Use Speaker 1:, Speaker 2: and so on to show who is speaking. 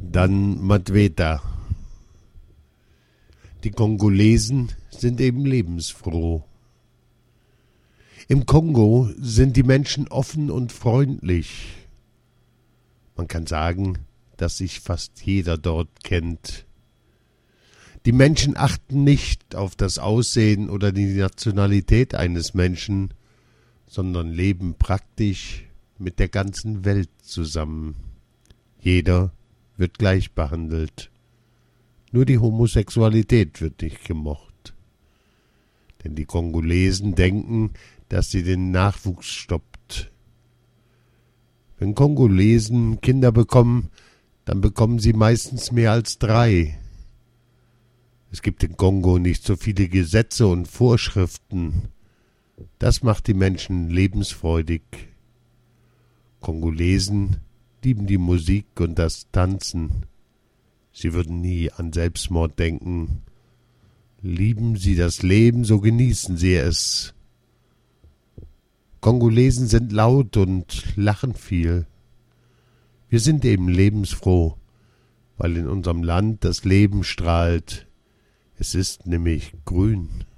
Speaker 1: Dann Madweta. Die Kongolesen sind eben lebensfroh. Im Kongo sind die Menschen offen und freundlich. Man kann sagen, dass sich fast jeder dort kennt. Die Menschen achten nicht auf das Aussehen oder die Nationalität eines Menschen, sondern leben praktisch mit der ganzen Welt zusammen. Jeder wird gleich behandelt. Nur die Homosexualität wird nicht gemocht. Denn die Kongolesen denken, dass sie den Nachwuchs stoppt. Wenn Kongolesen Kinder bekommen, dann bekommen sie meistens mehr als 3. Es gibt in Kongo nicht so viele Gesetze und Vorschriften. Das macht die Menschen lebensfreudig. Kongolesen lieben die Musik und das Tanzen. Sie würden nie an Selbstmord denken. Lieben sie das Leben, so genießen sie es. Kongolesen sind laut und lachen viel. Wir sind eben lebensfroh, weil in unserem Land das Leben strahlt. Es ist nämlich grün.